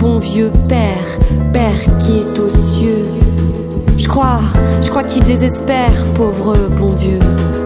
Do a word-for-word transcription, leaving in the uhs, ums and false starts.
bon vieux Père, Père qui est aux cieux. Je crois, je crois qu'il désespère, pauvre bon Dieu.